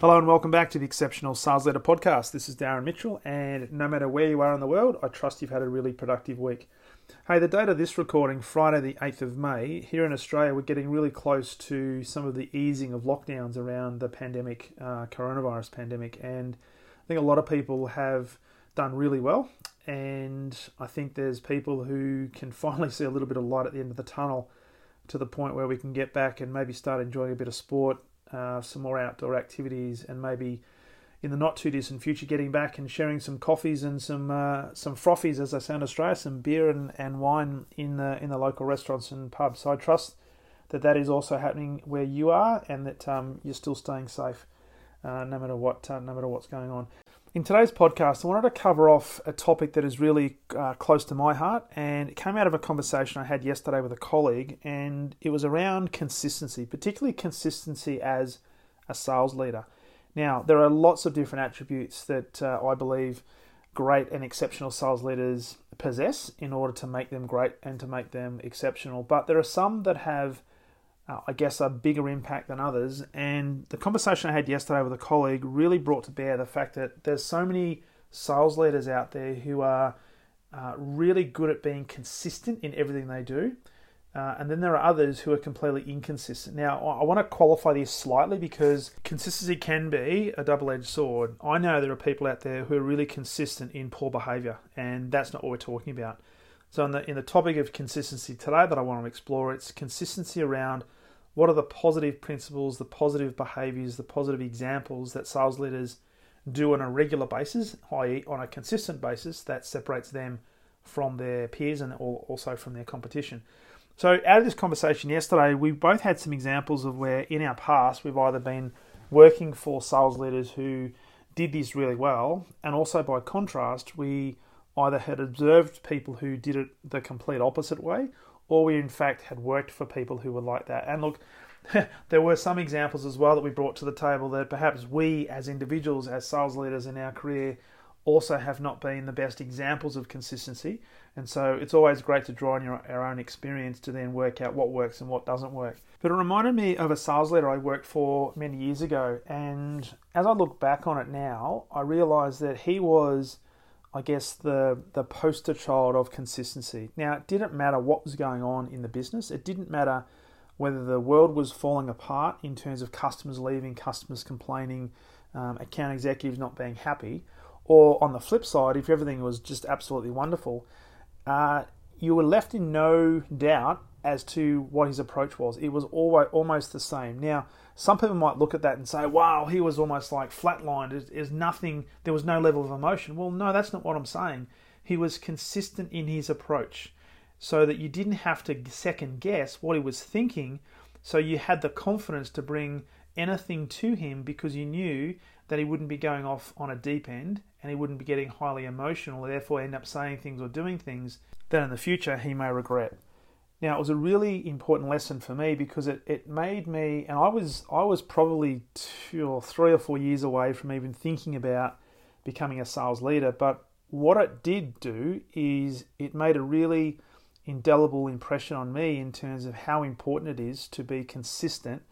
Hello and welcome back to the Exceptional Sales Leader Podcast. This is Darren Mitchell, and no matter where you are in the world, I trust you've had a really productive week. Hey, the date of this recording, Friday the 8th of May, here in Australia, we're getting really close to some of the easing of lockdowns around the pandemic, coronavirus pandemic, and I think a lot of people have done really well, and I think there's people who can finally see a little bit of light at the end of the tunnel to the point where we can get back and maybe start enjoying a bit of sport, some more outdoor activities, and maybe in the not too distant future getting back and sharing some coffees and some frothies, as they say in Australia, some beer and wine in the local restaurants and pubs. So I trust that is also happening where you are, and that you're still staying safe no matter what's going on. In today's podcast, I wanted to cover off a topic that is really close to my heart, and it came out of a conversation I had yesterday with a colleague, and it was around consistency, particularly consistency as a sales leader. Now, there are lots of different attributes that I believe great and exceptional sales leaders possess in order to make them great and to make them exceptional, but there are some that have a bigger impact than others. And the conversation I had yesterday with a colleague really brought to bear the fact that there's so many sales leaders out there who are really good at being consistent in everything they do. And then there are others who are completely inconsistent. Now, I want to qualify this slightly because consistency can be a double-edged sword. I know there are people out there who are really consistent in poor behavior, and that's not what we're talking about. So in the topic of consistency today that I want to explore, it's consistency around what are the positive principles, the positive behaviors, the positive examples that sales leaders do on a regular basis, i.e. on a consistent basis, that separates them from their peers and also from their competition. So out of this conversation yesterday, we both had some examples of where in our past we've either been working for sales leaders who did this really well, and also by contrast, we either had observed people who did it the complete opposite way, or we in fact had worked for people who were like that. And look, there were some examples as well that we brought to the table that perhaps we as individuals, as sales leaders in our career, also have not been the best examples of consistency. And so it's always great to draw on our own experience to then work out what works and what doesn't work. But it reminded me of a sales leader I worked for many years ago. And as I look back on it now, I realized that he was, the poster child of consistency. Now, it didn't matter what was going on in the business. It didn't matter whether the world was falling apart in terms of customers leaving, customers complaining, account executives not being happy, or on the flip side, if everything was just absolutely wonderful, you were left in no doubt as to what his approach was. It was almost the same. Now, some people might look at that and say, wow, he was almost like flatlined. There was no level of emotion. Well, no, that's not what I'm saying. He was consistent in his approach so that you didn't have to second guess what he was thinking. So you had the confidence to bring anything to him because you knew that he wouldn't be going off on a deep end and he wouldn't be getting highly emotional, therefore end up saying things or doing things that in the future he may regret. Now, it was a really important lesson for me because it made me, and I was probably 3 or 4 years away from even thinking about becoming a sales leader, but what it did do is it made a really indelible impression on me in terms of how important it is to be consistent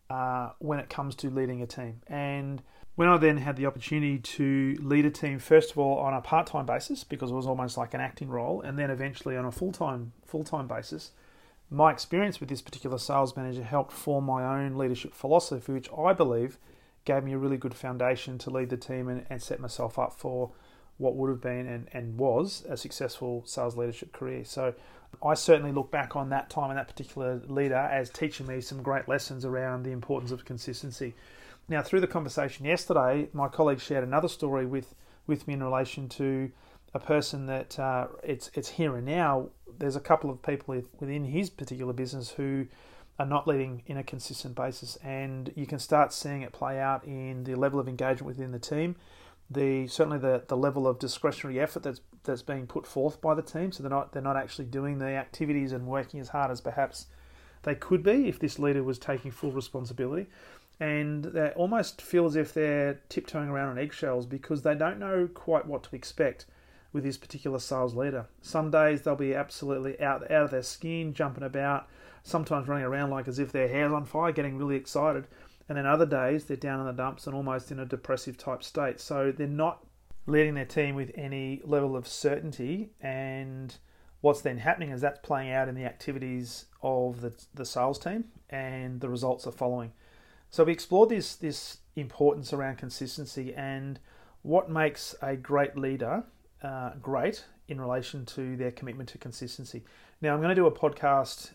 when it comes to leading a team. And when I then had the opportunity to lead a team, first of all on a part-time basis, because it was almost like an acting role, and then eventually on a full-time basis, my experience with this particular sales manager helped form my own leadership philosophy, which I believe gave me a really good foundation to lead the team and set myself up for what would have been and was a successful sales leadership career. So I certainly look back on that time and that particular leader as teaching me some great lessons around the importance of consistency. Now, through the conversation yesterday, my colleague shared another story with me in relation to a person that it's here and now. There's a couple of people within his particular business who are not leading in a consistent basis, and you can start seeing it play out in the level of engagement within the team, certainly the level of discretionary effort that's being put forth by the team. So they're not actually doing the activities and working as hard as perhaps they could be if this leader was taking full responsibility. And they almost feel as if they're tiptoeing around on eggshells because they don't know quite what to expect with this particular sales leader. Some days they'll be absolutely out of their skin, jumping about, sometimes running around like as if their hair's on fire, getting really excited. and then other days they're down in the dumps and almost in a depressive type state. So they're not leading their team with any level of certainty, and what's then happening is that's playing out in the activities of the sales team, and the results are following. So we explored this importance around consistency and what makes a great leader great in relation to their commitment to consistency. Now, I'm going to do a podcast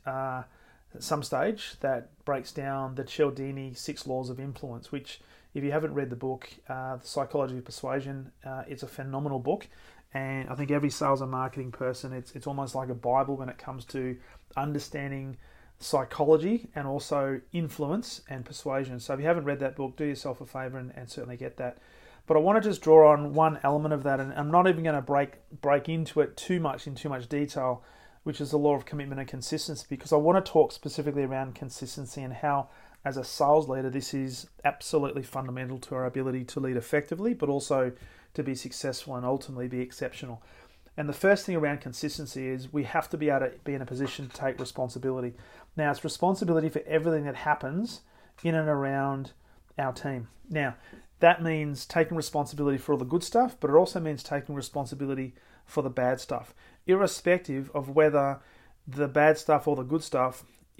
at some stage that breaks down the Cialdini 6 Laws of Influence, which, if you haven't read the book, The Psychology of Persuasion, it's a phenomenal book. And I think every sales and marketing person, it's almost like a Bible when it comes to understanding psychology and also influence and persuasion. So if you haven't read that book, do yourself a favor and certainly get that. But I want to just draw on one element of that, and I'm not even going to break into it too much detail, which is the law of commitment and consistency, because I want to talk specifically around consistency and how, as a sales leader, this is absolutely fundamental to our ability to lead effectively, but also to be successful and ultimately be exceptional. And the first thing around consistency is we have to be able to be in a position to take responsibility. Now, it's responsibility for everything that happens in and around our team. Now, that means taking responsibility for all the good stuff, but it also means taking responsibility for the bad stuff, irrespective of whether the bad stuff or the good stuff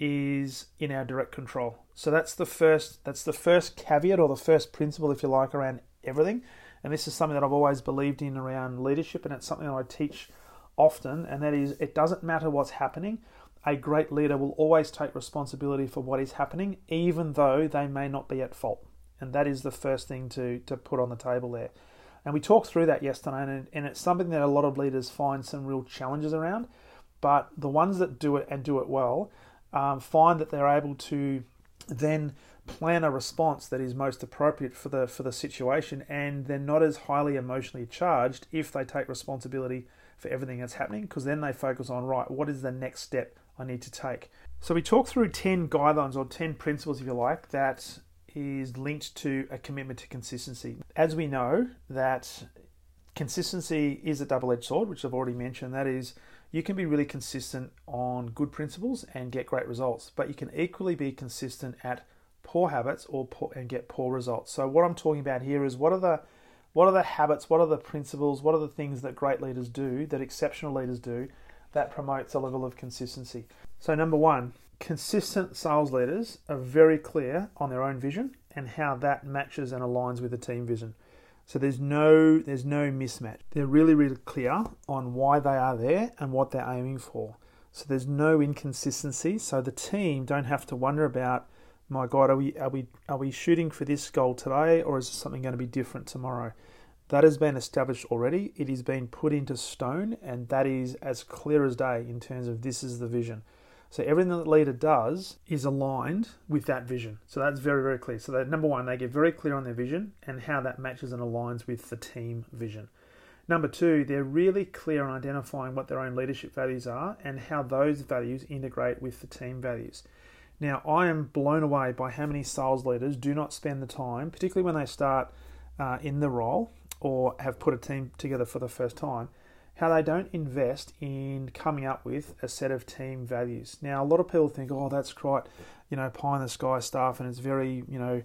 is in our direct control. So that's the first caveat, or the first principle, if you like, around everything. And this is something that I've always believed in around leadership, and it's something that I teach often, and that is, it doesn't matter what's happening. A great leader will always take responsibility for what is happening, even though they may not be at fault. And that is the first thing to put on the table there. And we talked through that yesterday, and it's something that a lot of leaders find some real challenges around. But the ones that do it and do it well find that they're able to then plan a response that is most appropriate for the situation, and they're not as highly emotionally charged if they take responsibility for everything that's happening, because then they focus on, right, what is the next step I need to take? So we talked through 10 guidelines, or 10 principles, if you like, that is linked to a commitment to consistency. As we know, that consistency is a double-edged sword, which I've already mentioned. That is, you can be really consistent on good principles and get great results, but you can equally be consistent at poor habits and get poor results. So what I'm talking about here is what are the habits, what are the principles, what are the things that great leaders do, that exceptional leaders do, that promotes a level of consistency. So number one, consistent sales leaders are very clear on their own vision and how that matches and aligns with the team vision. So there's no mismatch. They're really, really clear on why they are there and what they're aiming for. So there's no inconsistency. So the team don't have to wonder about, my God, are we shooting for this goal today, or is something going to be different tomorrow? That has been established already. It is being put into stone, and that is as clear as day in terms of this is the vision. So everything that the leader does is aligned with that vision. So that's very, very clear. So that, number one, they get very clear on their vision and how that matches and aligns with the team vision. Number two, they're really clear on identifying what their own leadership values are and how those values integrate with the team values. Now, I am blown away by how many sales leaders do not spend the time, particularly when they start in the role or have put a team together for the first time, how they don't invest in coming up with a set of team values. Now, a lot of people think, oh, that's quite, pie in the sky stuff, and it's very,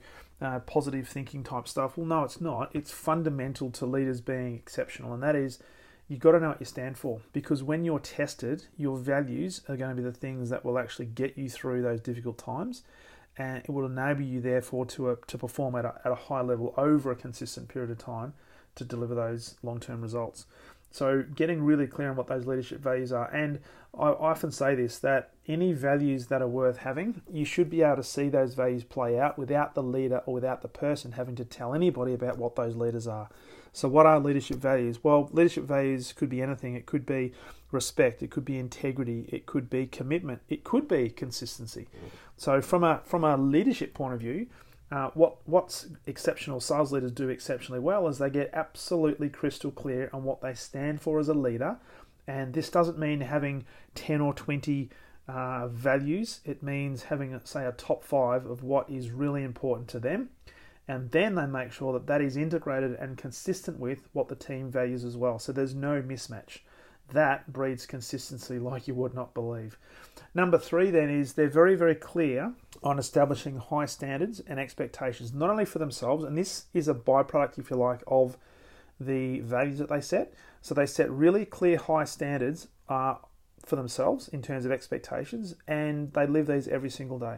positive thinking type stuff. Well, no, it's not. It's fundamental to leaders being exceptional, and that is, you've got to know what you stand for, because when you're tested, your values are going to be the things that will actually get you through those difficult times, and it will enable you, therefore, to perform at a high level over a consistent period of time to deliver those long-term results. So getting really clear on what those leadership values are. And I often say this, that any values that are worth having, you should be able to see those values play out without the leader or without the person having to tell anybody about what those leaders are. So what are leadership values? Well, leadership values could be anything. It could be respect, it could be integrity, it could be commitment, it could be consistency. So from a leadership point of view, what exceptional sales leaders do exceptionally well is they get absolutely crystal clear on what they stand for as a leader. And this doesn't mean having 10 or 20 values. It means having, say, a top 5 of what is really important to them. And then they make sure that is integrated and consistent with what the team values as well. So there's no mismatch. that breeds consistency like you would not believe. Number 3 then is they're very, very clear on establishing high standards and expectations, not only for themselves, and this is a byproduct, if you like, of the values that they set. So they set really clear high standards for themselves in terms of expectations, and they live these every single day.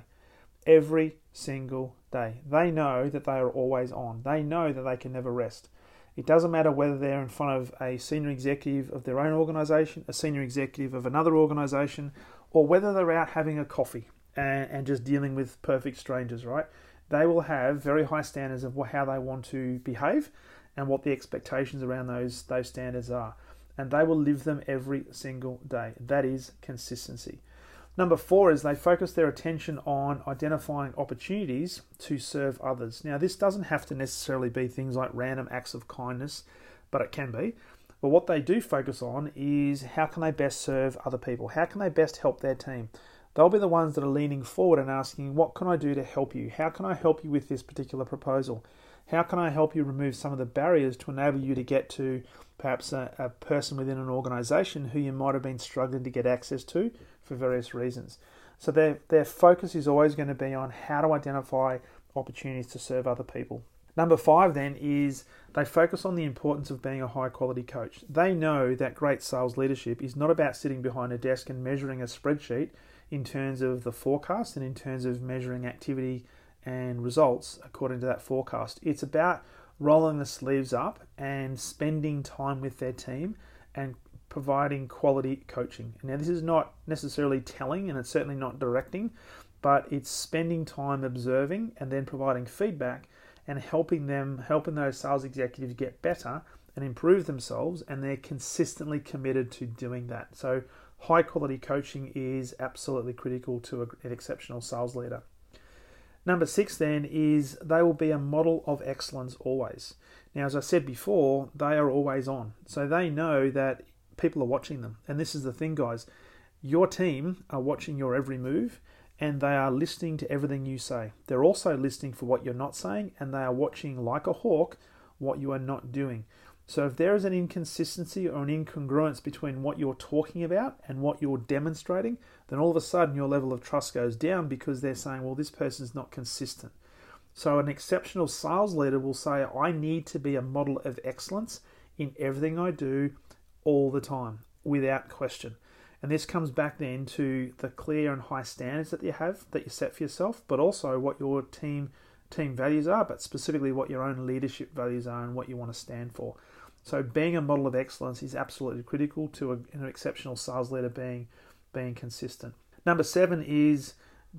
Every single day. They know that they are always on. They know that they can never rest. It doesn't matter whether they're in front of a senior executive of their own organisation, a senior executive of another organisation, or whether they're out having a coffee and just dealing with perfect strangers, right? They will have very high standards of how they want to behave and what the expectations around those standards are. And they will live them every single day. That is consistency. Number 4 is they focus their attention on identifying opportunities to serve others. Now, this doesn't have to necessarily be things like random acts of kindness, but it can be. But what they do focus on is how can they best serve other people? How can they best help their team? They'll be the ones that are leaning forward and asking, what can I do to help you? How can I help you with this particular proposal? How can I help you remove some of the barriers to enable you to get to perhaps a person within an organisation who you might have been struggling to get access to for various reasons? So their focus is always going to be on how to identify opportunities to serve other people. Number 5 then is they focus on the importance of being a high quality coach. They know that great sales leadership is not about sitting behind a desk and measuring a spreadsheet in terms of the forecast and in terms of measuring activity and results according to that forecast. It's about rolling the sleeves up and spending time with their team and providing quality coaching. Now, this is not necessarily telling, and it's certainly not directing, but it's spending time observing and then providing feedback and helping those sales executives get better and improve themselves, and they're consistently committed to doing that. So high quality coaching is absolutely critical to an exceptional sales leader. Number 6 then is they will be a model of excellence always. Now, as I said before, they are always on. So they know that people are watching them. And this is the thing, guys. Your team are watching your every move, and they are listening to everything you say. They're also listening for what you're not saying, and they are watching like a hawk what you are not doing. So if there is an inconsistency or an incongruence between what you're talking about and what you're demonstrating, then all of a sudden your level of trust goes down because they're saying, well, this person's not consistent. So an exceptional sales leader will say, I need to be a model of excellence in everything I do all the time, without question. And this comes back then to the clear and high standards that you have, that you set for yourself, but also what your team values are, but specifically what your own leadership values are and what you want to stand for. So being a model of excellence is absolutely critical to an exceptional sales leader being consistent. Number 7 is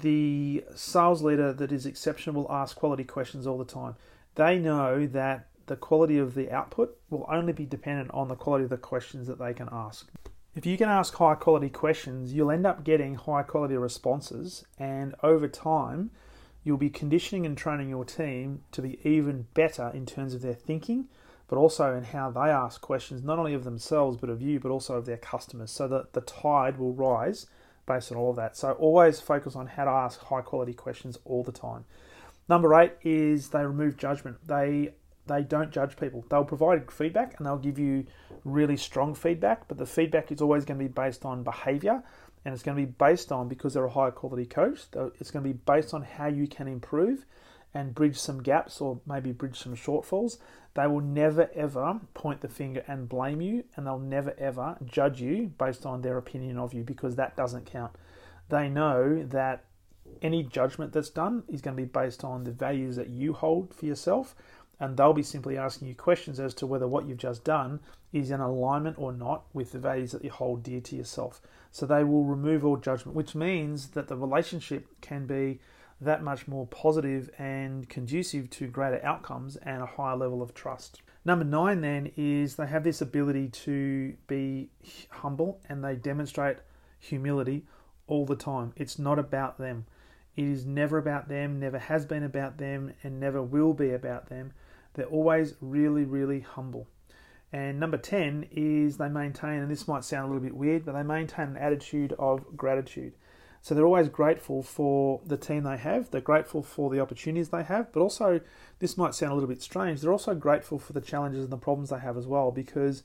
the sales leader that is exceptional will ask quality questions all the time. They know that the quality of the output will only be dependent on the quality of the questions that they can ask. If you can ask high quality questions, you'll end up getting high quality responses, and over time, you'll be conditioning and training your team to be even better in terms of their thinking, but also in how they ask questions, not only of themselves, but of you, but also of their customers, so that the tide will rise based on all of that. So always focus on how to ask high quality questions all the time. Number 8 is they remove judgment. They don't judge people. They'll provide feedback and they'll give you really strong feedback, but the feedback is always going to be based on behavior, and it's going to be based on, because they're a high quality coach, it's going to be based on how you can improve and bridge some gaps or maybe bridge some shortfalls. They will never ever point the finger and blame you, and they'll never ever judge you based on their opinion of you, because that doesn't count. They know that any judgment that's done is going to be based on the values that you hold for yourself, and they'll be simply asking you questions as to whether what you've just done is in alignment or not with the values that you hold dear to yourself. So they will remove all judgment, which means that the relationship can be that much more positive and conducive to greater outcomes and a higher level of trust. Number 9 then is they have this ability to be humble, and they demonstrate humility all the time. It's not about them. It is never about them, never has been about them, and never will be about them. They're always really, really humble. And number 10 is they maintain, and this might sound a little bit weird, but they maintain an attitude of gratitude. So they're always grateful for the team they have. They're grateful for the opportunities they have, but also, this might sound a little bit strange, they're also grateful for the challenges and the problems they have as well, because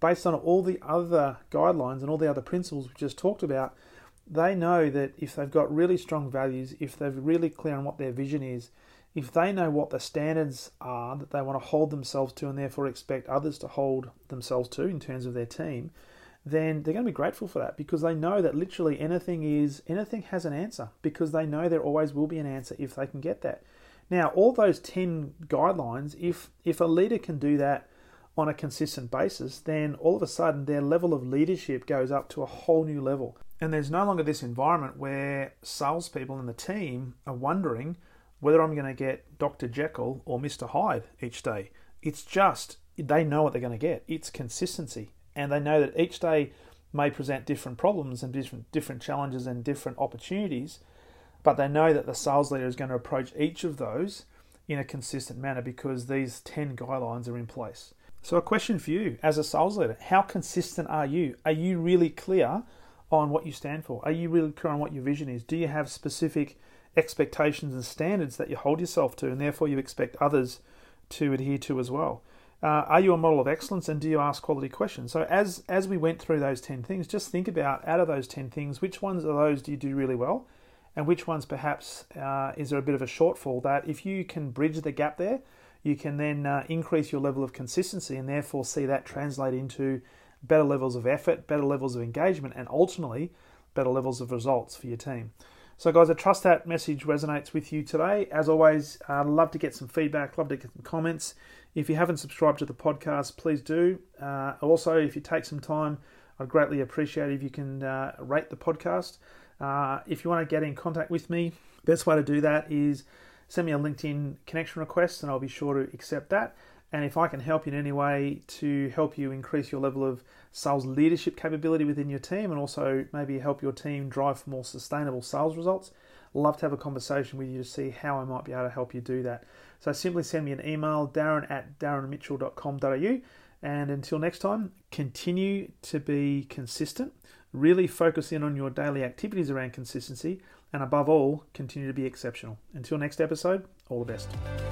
based on all the other guidelines and all the other principles we just talked about, they know that if they've got really strong values, if they're really clear on what their vision is, if they know what the standards are that they want to hold themselves to and therefore expect others to hold themselves to in terms of their team, then they're going to be grateful for that, because they know that literally anything has an answer, because they know there always will be an answer if they can get that. Now, all those 10 guidelines, if a leader can do that on a consistent basis, then all of a sudden their level of leadership goes up to a whole new level. And there's no longer this environment where salespeople in the team are wondering whether I'm going to get Dr. Jekyll or Mr. Hyde each day. It's just, they know what they're going to get. It's consistency. And they know that each day may present different problems and different challenges and different opportunities, but they know that the sales leader is going to approach each of those in a consistent manner because these 10 guidelines are in place. So a question for you as a sales leader: how consistent are you? Are you really clear on what you stand for? Are you really clear on what your vision is? Do you have specific expectations and standards that you hold yourself to, and therefore you expect others to adhere to as well? Are you a model of excellence, and do you ask quality questions? So as we went through those 10 things, just think about, out of those 10 things, which ones of those do you do really well, and which ones perhaps is there a bit of a shortfall that if you can bridge the gap there, you can then increase your level of consistency and therefore see that translate into better levels of effort, better levels of engagement, and ultimately better levels of results for your team. So guys, I trust that message resonates with you today. As always, I'd love to get some feedback, love to get some comments. If you haven't subscribed to the podcast, please do. Also, if you take some time, I'd greatly appreciate it if you can rate the podcast. If you want to get in contact with me, best way to do that is send me a LinkedIn connection request and I'll be sure to accept that. And if I can help you in any way to help you increase your level of sales leadership capability within your team, and also maybe help your team drive for more sustainable sales results, I'd love to have a conversation with you to see how I might be able to help you do that. So simply send me an email, darren@darrenmitchell.com.au. And until next time, continue to be consistent, really focus in on your daily activities around consistency, and above all, continue to be exceptional. Until next episode, all the best.